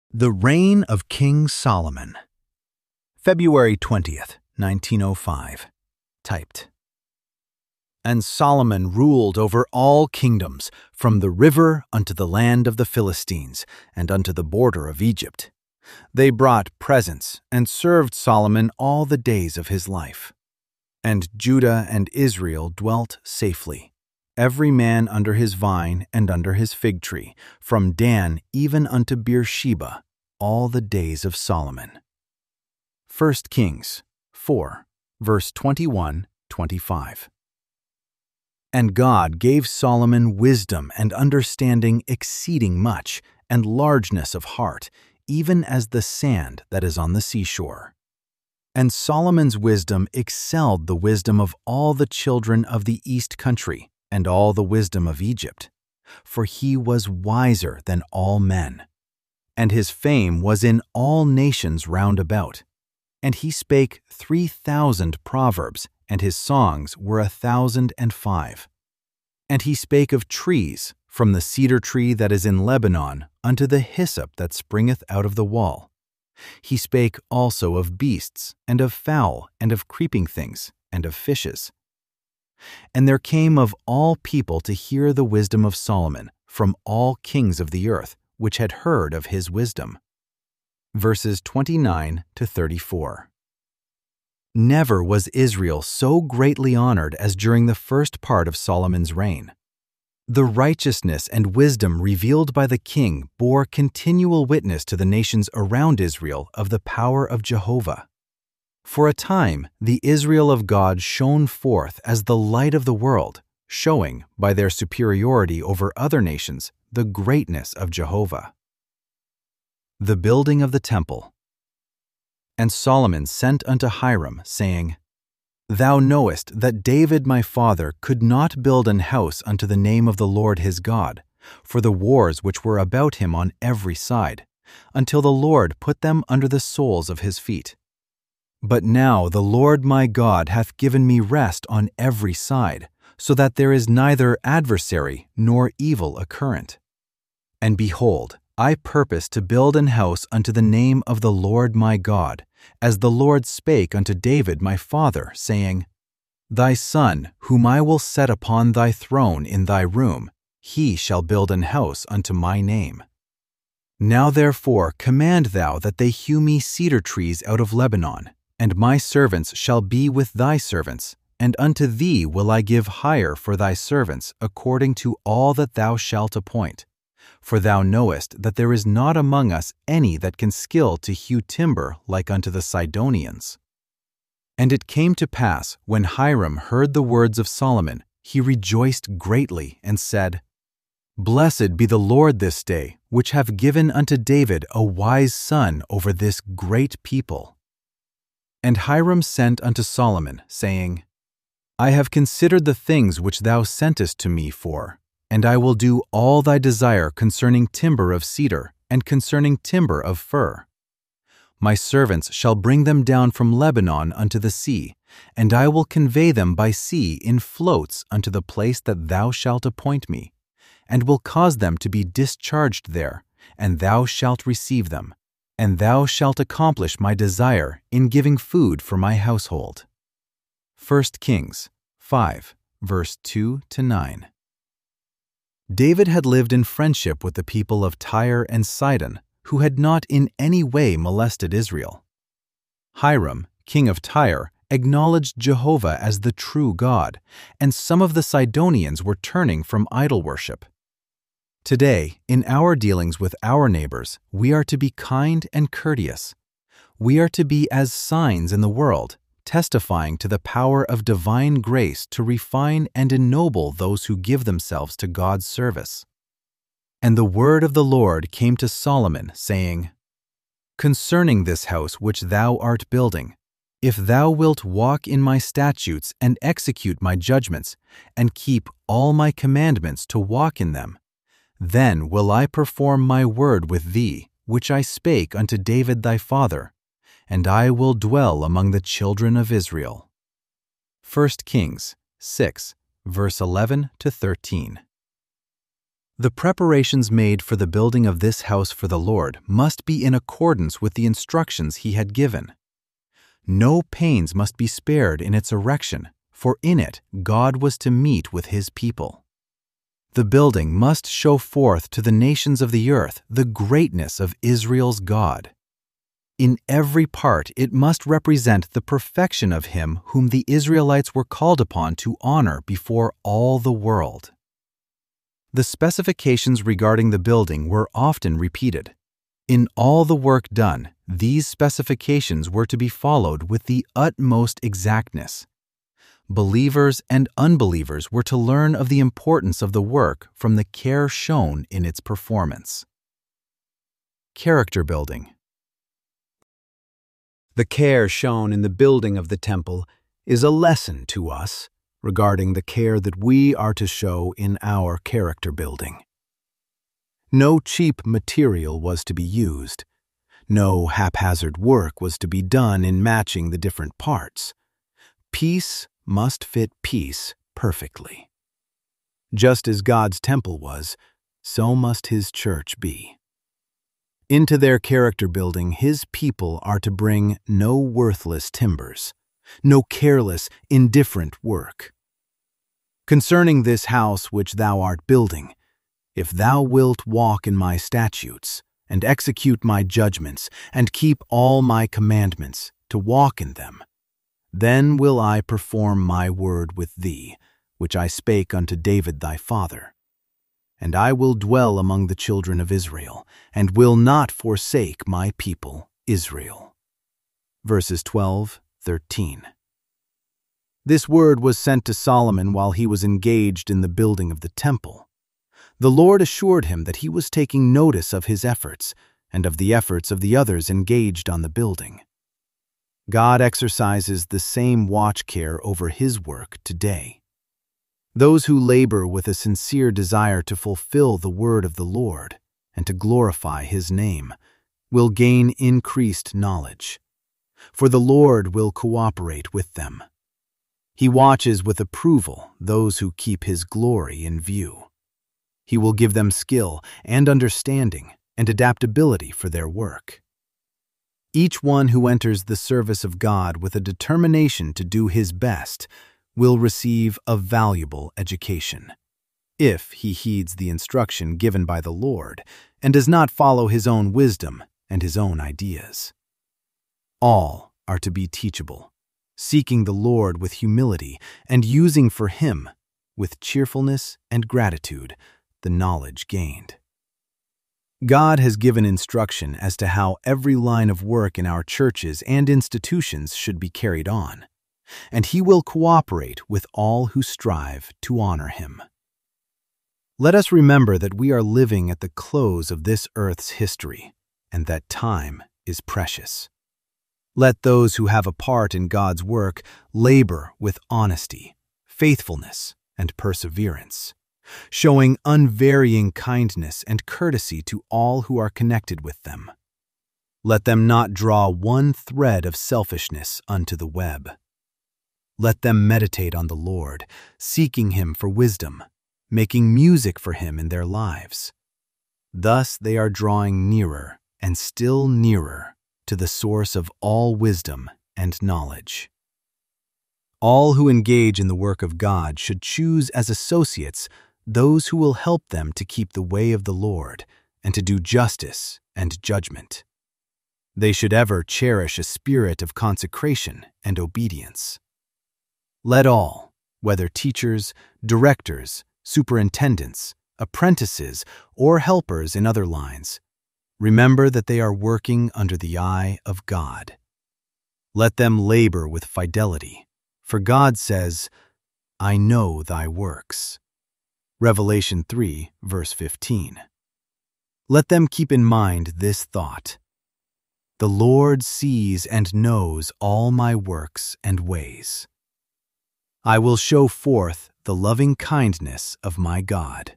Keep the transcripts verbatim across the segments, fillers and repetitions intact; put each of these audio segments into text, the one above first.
The Reign of King Solomon, February twentieth, nineteen oh five. Typed. And Solomon ruled over all kingdoms, from the river unto the land of the Philistines, and unto the border of Egypt. They brought presents, and served Solomon all the days of his life. And Judah and Israel dwelt safely, every man under his vine and under his fig tree, from Dan even unto Beersheba, all the days of Solomon. First Kings four, verse twenty-one to twenty-five. And God gave Solomon wisdom and understanding exceeding much, and largeness of heart, even as the sand that is on the seashore. And Solomon's wisdom excelled the wisdom of all the children of the east country, and all the wisdom of Egypt, for he was wiser than all men. And his fame was in all nations round about. And he spake three thousand proverbs, and his songs were a thousand and five. And he spake of trees, from the cedar tree that is in Lebanon unto the hyssop that springeth out of the wall. He spake also of beasts, and of fowl, and of creeping things, and of fishes. And there came of all people to hear the wisdom of Solomon, from all kings of the earth, which had heard of his wisdom. Verses twenty-nine to thirty-four. Never was Israel so greatly honored as during the first part of Solomon's reign. The righteousness and wisdom revealed by the king bore continual witness to the nations around Israel of the power of Jehovah. For a time, the Israel of God shone forth as the light of the world, showing, by their superiority over other nations, the greatness of Jehovah. The building of the temple. And Solomon sent unto Hiram, saying, Thou knowest that David my father could not build an house unto the name of the Lord his God, for the wars which were about him on every side, until the Lord put them under the soles of his feet. But now the Lord my God hath given me rest on every side, so that there is neither adversary nor evil occurrent. And behold, I purpose to build an house unto the name of the Lord my God, as the Lord spake unto David my father, saying, Thy son, whom I will set upon thy throne in thy room, he shall build an house unto my name. Now therefore command thou that they hew me cedar trees out of Lebanon, and my servants shall be with thy servants, and unto thee will I give hire for thy servants according to all that thou shalt appoint. For thou knowest that there is not among us any that can skill to hew timber like unto the Sidonians. And it came to pass, when Hiram heard the words of Solomon, he rejoiced greatly, and said, Blessed be the Lord this day, which hath given unto David a wise son over this great people. And Hiram sent unto Solomon, saying, I have considered the things which thou sentest to me for, and I will do all thy desire concerning timber of cedar, and concerning timber of fir. My servants shall bring them down from Lebanon unto the sea, and I will convey them by sea in floats unto the place that thou shalt appoint me, and will cause them to be discharged there, and thou shalt receive them, and thou shalt accomplish my desire in giving food for my household. First Kings five, verse two to nine. David had lived in friendship with the people of Tyre and Sidon, who had not in any way molested Israel. Hiram, king of Tyre, acknowledged Jehovah as the true God, and some of the Sidonians were turning from idol worship. Today, in our dealings with our neighbors, we are to be kind and courteous. We are to be as signs in the world, testifying to the power of divine grace to refine and ennoble those who give themselves to God's service. And the word of the Lord came to Solomon, saying, Concerning this house which thou art building, if thou wilt walk in my statutes and execute my judgments, and keep all my commandments to walk in them, then will I perform my word with thee, which I spake unto David thy father, and I will dwell among the children of Israel. First Kings six, verse eleven to thirteen. The preparations made for the building of this house for the Lord must be in accordance with the instructions he had given. No pains must be spared in its erection, for in it God was to meet with his people. The building must show forth to the nations of the earth the greatness of Israel's God. In every part it must represent the perfection of him whom the Israelites were called upon to honor before all the world. The specifications regarding the building were often repeated. In all the work done, these specifications were to be followed with the utmost exactness. Believers and unbelievers were to learn of the importance of the work from the care shown in its performance. Character building. The care shown in the building of the temple is a lesson to us regarding the care that we are to show in our character building. No cheap material was to be used. No haphazard work was to be done in matching the different parts. Piece must fit piece perfectly. Just as God's temple was, so must his church be. Into their character building, his people are to bring no worthless timbers, no careless, indifferent work. Concerning this house which thou art building, if thou wilt walk in my statutes, and execute my judgments, and keep all my commandments, to walk in them, then will I perform my word with thee, which I spake unto David thy father. And I will dwell among the children of Israel, and will not forsake my people Israel. Verses twelve, thirteen. This word was sent to Solomon while he was engaged in the building of the temple. The Lord assured him that he was taking notice of his efforts, and of the efforts of the others engaged on the building. God exercises the same watch care over his work today. Those who labor with a sincere desire to fulfill the word of the Lord and to glorify his name will gain increased knowledge, for the Lord will cooperate with them. He watches with approval those who keep his glory in view. He will give them skill and understanding and adaptability for their work. Each one who enters the service of God with a determination to do his best will receive a valuable education, if he heeds the instruction given by the Lord and does not follow his own wisdom and his own ideas. All are to be teachable, seeking the Lord with humility and using for him, with cheerfulness and gratitude, the knowledge gained. God has given instruction as to how every line of work in our churches and institutions should be carried on, and he will cooperate with all who strive to honor him. Let us remember that we are living at the close of this earth's history, and that time is precious. Let those who have a part in God's work labor with honesty, faithfulness, and perseverance, showing unvarying kindness and courtesy to all who are connected with them. Let them not draw one thread of selfishness unto the web. Let them meditate on the Lord, seeking him for wisdom, making music for him in their lives. Thus they are drawing nearer and still nearer to the source of all wisdom and knowledge. All who engage in the work of God should choose as associates those who will help them to keep the way of the Lord and to do justice and judgment. They should ever cherish a spirit of consecration and obedience. Let all, whether teachers, directors, superintendents, apprentices, or helpers in other lines, remember that they are working under the eye of God. Let them labor with fidelity, for God says, I know thy works. Revelation three, verse fifteen. Let them keep in mind this thought. The Lord sees and knows all my works and ways. I will show forth the loving kindness of my God.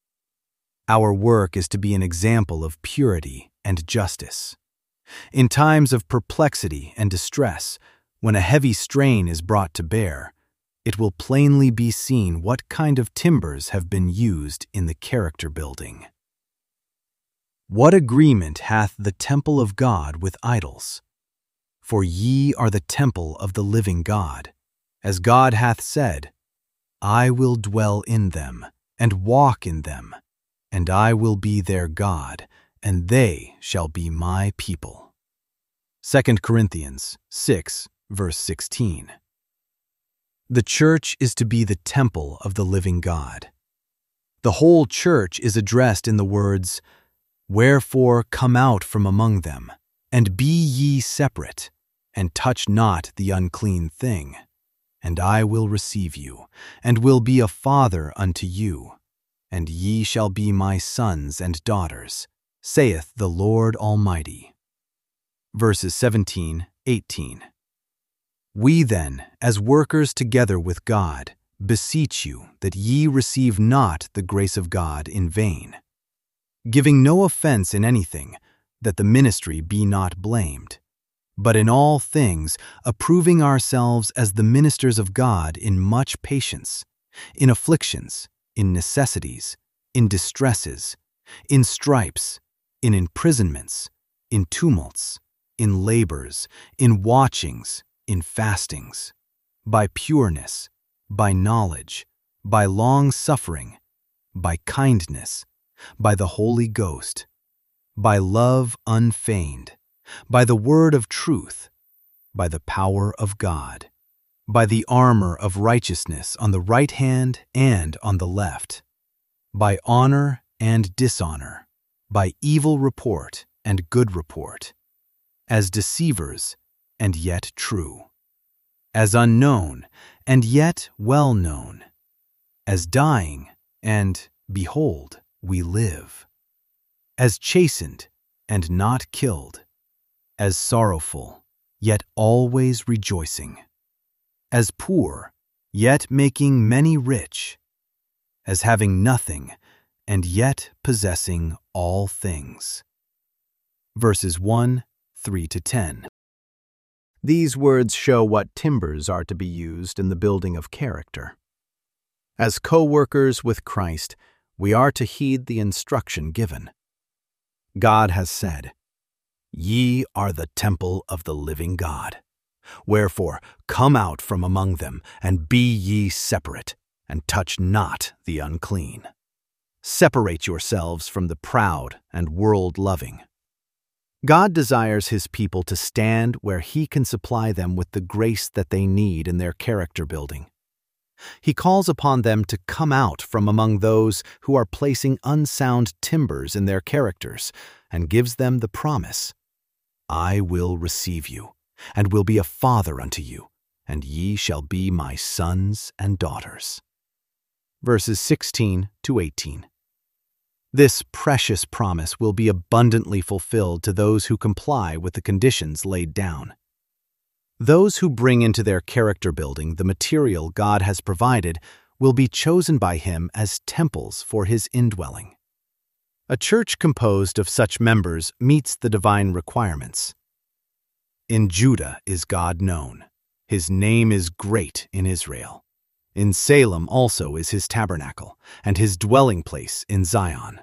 Our work is to be an example of purity and justice. In times of perplexity and distress, when a heavy strain is brought to bear, it will plainly be seen what kind of timbers have been used in the character building. What agreement hath the temple of God with idols? For ye are the temple of the living God, as God hath said, I will dwell in them, and walk in them, and I will be their God, and they shall be my people. Second Corinthians six, verse sixteen. The church is to be the temple of the living God. The whole church is addressed in the words, Wherefore come out from among them, and be ye separate, and touch not the unclean thing, and I will receive you, and will be a father unto you, and ye shall be my sons and daughters, saith the Lord Almighty. Verses seventeen, eighteen. We then, as workers together with God, beseech you that ye receive not the grace of God in vain, giving no offense in anything, that the ministry be not blamed, but in all things approving ourselves as the ministers of God in much patience, in afflictions, in necessities, in distresses, in stripes, in imprisonments, in tumults, in labors, in watchings, in fastings, by pureness, by knowledge, by long-suffering, by kindness, by the Holy Ghost, by love unfeigned, by the word of truth, by the power of God, by the armor of righteousness on the right hand and on the left, by honor and dishonor, by evil report and good report, as deceivers and yet true, as unknown and yet well known, as dying and, behold, we live, as chastened and not killed, as sorrowful, yet always rejoicing, as poor, yet making many rich, as having nothing, and yet possessing all things. Verses one, three to ten. These words show what timbers are to be used in the building of character. As co-workers with Christ, we are to heed the instruction given. God has said, Ye are the temple of the living God. Wherefore, come out from among them, and be ye separate, and touch not the unclean. Separate yourselves from the proud and world-loving. God desires His people to stand where He can supply them with the grace that they need in their character building. He calls upon them to come out from among those who are placing unsound timbers in their characters, and gives them the promise, I will receive you, and will be a father unto you, and ye shall be my sons and daughters. Verses sixteen to eighteen. This precious promise will be abundantly fulfilled to those who comply with the conditions laid down. Those who bring into their character building the material God has provided will be chosen by Him as temples for His indwelling. A church composed of such members meets the divine requirements. In Judah is God known. His name is great in Israel. In Salem also is His tabernacle, and His dwelling place in Zion.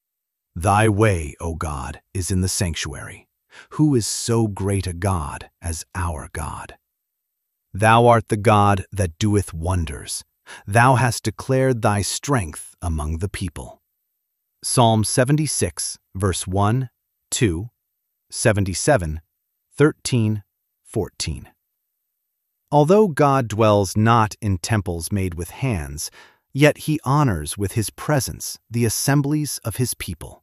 Thy way, O God, is in the sanctuary. Who is so great a God as our God? Thou art the God that doeth wonders. Thou hast declared Thy strength among the people. Psalm seventy-six, verse one, two, seventy-seven, thirteen, fourteen. Although God dwells not in temples made with hands, yet He honors with His presence the assemblies of His people.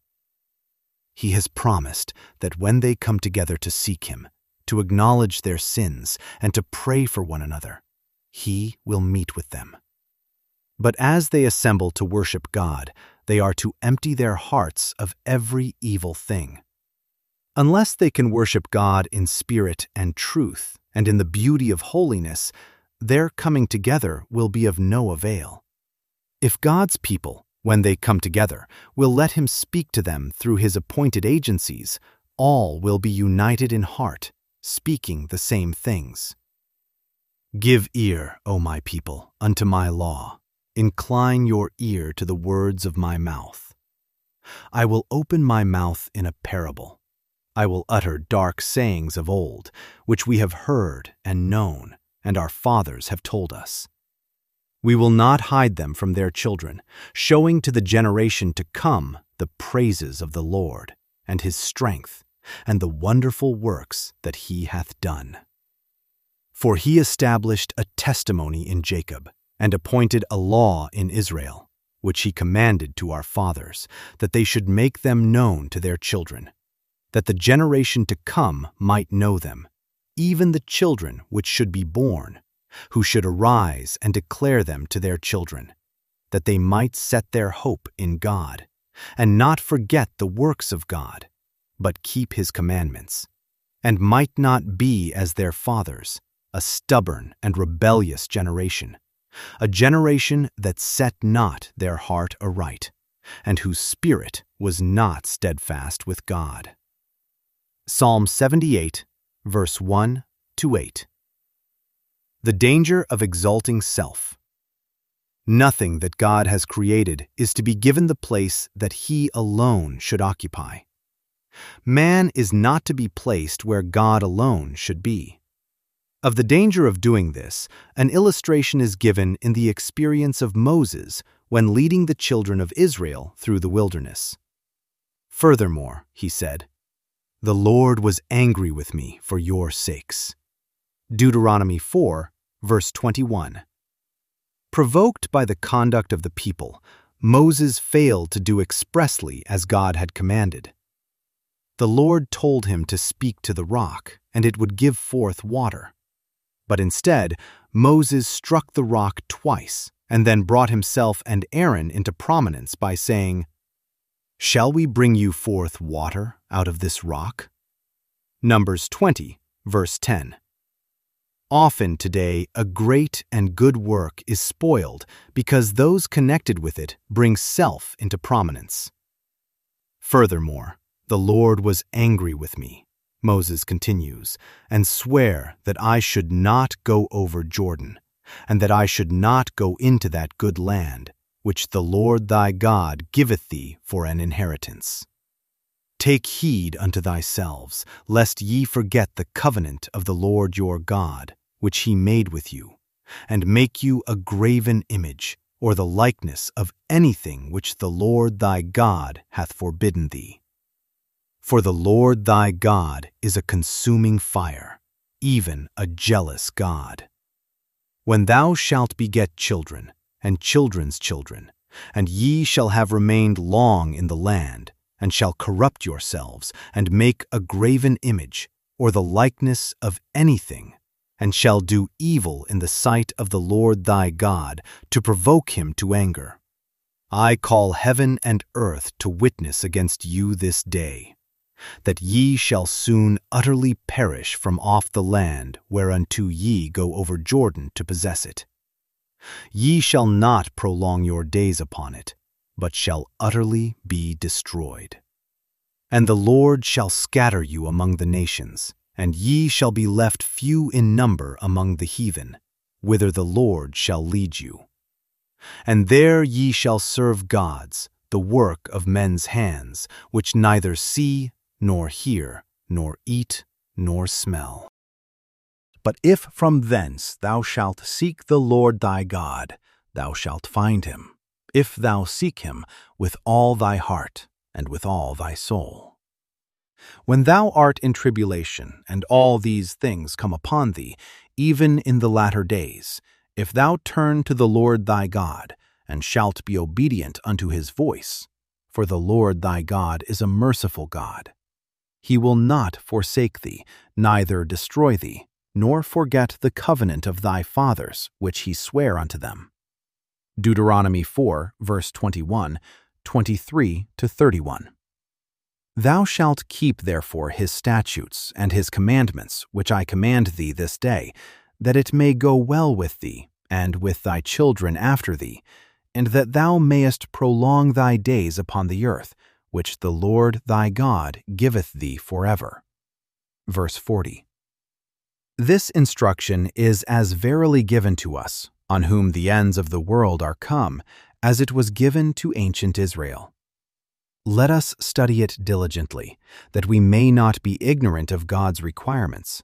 He has promised that when they come together to seek Him, to acknowledge their sins, and to pray for one another, He will meet with them. But as they assemble to worship God, they are to empty their hearts of every evil thing. Unless they can worship God in spirit and truth, and in the beauty of holiness, their coming together will be of no avail. If God's people, when they come together, will let Him speak to them through His appointed agencies, all will be united in heart, speaking the same things. Give ear, O my people, unto my law. Incline your ear to the words of my mouth. I will open my mouth in a parable. I will utter dark sayings of old, which we have heard and known, and our fathers have told us. We will not hide them from their children, showing to the generation to come the praises of the Lord, and his strength, and the wonderful works that he hath done. For he established a testimony in Jacob, and appointed a law in Israel, which he commanded to our fathers, that they should make them known to their children, that the generation to come might know them, even the children which should be born, who should arise and declare them to their children, that they might set their hope in God, and not forget the works of God, but keep his commandments, and might not be as their fathers, a stubborn and rebellious generation, a generation that set not their heart aright, and whose spirit was not steadfast with God. Psalm seventy-eight, verse one to eight. The danger of exalting self. Nothing that God has created is to be given the place that he alone should occupy. Man is not to be placed where God alone should be. Of the danger of doing this, an illustration is given in the experience of Moses when leading the children of Israel through the wilderness. Furthermore, he said, "The Lord was angry with me for your sakes." Deuteronomy four, verse twenty-one. Provoked by the conduct of the people, Moses failed to do expressly as God had commanded. The Lord told him to speak to the rock, and it would give forth water. But instead, Moses struck the rock twice, and then brought himself and Aaron into prominence by saying, "Shall we bring you forth water out of this rock?" Numbers twenty, verse ten. Often today, a great and good work is spoiled because those connected with it bring self into prominence. Furthermore, the Lord was angry with me, Moses continues, and swear that I should not go over Jordan, and that I should not go into that good land, which the Lord thy God giveth thee for an inheritance. Take heed unto thyselves, lest ye forget the covenant of the Lord your God, which he made with you, and make you a graven image, or the likeness of anything which the Lord thy God hath forbidden thee. For the Lord thy God is a consuming fire, even a jealous God. When thou shalt beget children, and children's children, and ye shall have remained long in the land, and shall corrupt yourselves, and make a graven image, or the likeness of anything, and shall do evil in the sight of the Lord thy God, to provoke him to anger. I call heaven and earth to witness against you this day, that ye shall soon utterly perish from off the land whereunto ye go over Jordan to possess it. Ye shall not prolong your days upon it, but shall utterly be destroyed. And the Lord shall scatter you among the nations, and ye shall be left few in number among the heathen, whither the Lord shall lead you. And there ye shall serve gods, the work of men's hands, which neither see, nor hear, nor eat, nor smell. But if from thence thou shalt seek the Lord thy God, thou shalt find him, if thou seek him with all thy heart and with all thy soul. When thou art in tribulation, and all these things come upon thee, even in the latter days, if thou turn to the Lord thy God, and shalt be obedient unto his voice, for the Lord thy God is a merciful God. He will not forsake thee, neither destroy thee, nor forget the covenant of thy fathers, which he sware unto them. Deuteronomy four, verse twenty-one, twenty-three to thirty-one. Thou shalt keep therefore his statutes and his commandments, which I command thee this day, that it may go well with thee, and with thy children after thee, and that thou mayest prolong thy days upon the earth, which the Lord thy God giveth thee forever. Verse forty. This instruction is as verily given to us, on whom the ends of the world are come, as it was given to ancient Israel. Let us study it diligently, that we may not be ignorant of God's requirements.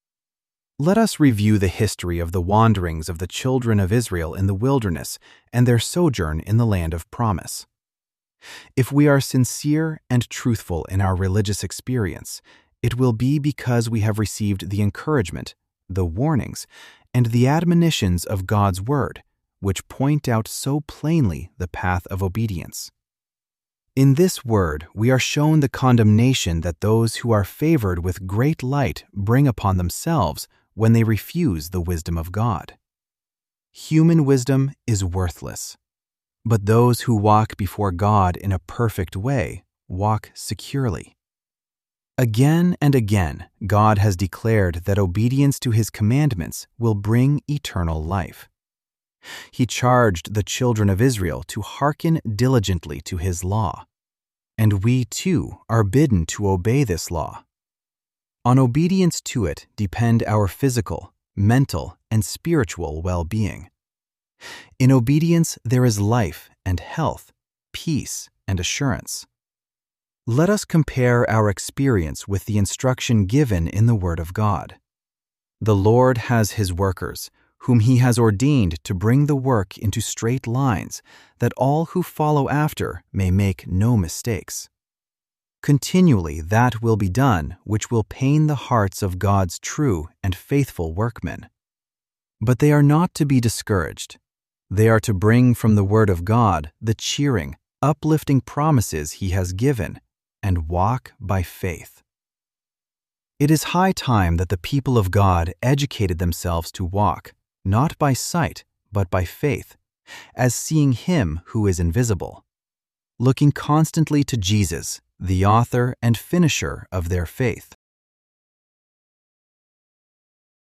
Let us review the history of the wanderings of the children of Israel in the wilderness and their sojourn in the land of promise. If we are sincere and truthful in our religious experience, it will be because we have received the encouragement, the warnings, and the admonitions of God's Word, which point out so plainly the path of obedience. In this Word, we are shown the condemnation that those who are favored with great light bring upon themselves when they refuse the wisdom of God. Human wisdom is worthless, but those who walk before God in a perfect way walk securely. Again and again, God has declared that obedience to His commandments will bring eternal life. He charged the children of Israel to hearken diligently to His law, and we too are bidden to obey this law. On obedience to it depend our physical, mental, and spiritual well-being. In obedience there is life and health, peace and assurance. Let us compare our experience with the instruction given in the Word of God. The Lord has His workers, whom He has ordained to bring the work into straight lines, that all who follow after may make no mistakes. Continually that will be done which will pain the hearts of God's true and faithful workmen. But they are not to be discouraged. They are to bring from the Word of God the cheering, uplifting promises He has given, and walk by faith. It is high time that the people of God educated themselves to walk, not by sight, but by faith, as seeing Him who is invisible, looking constantly to Jesus, the author and finisher of their faith.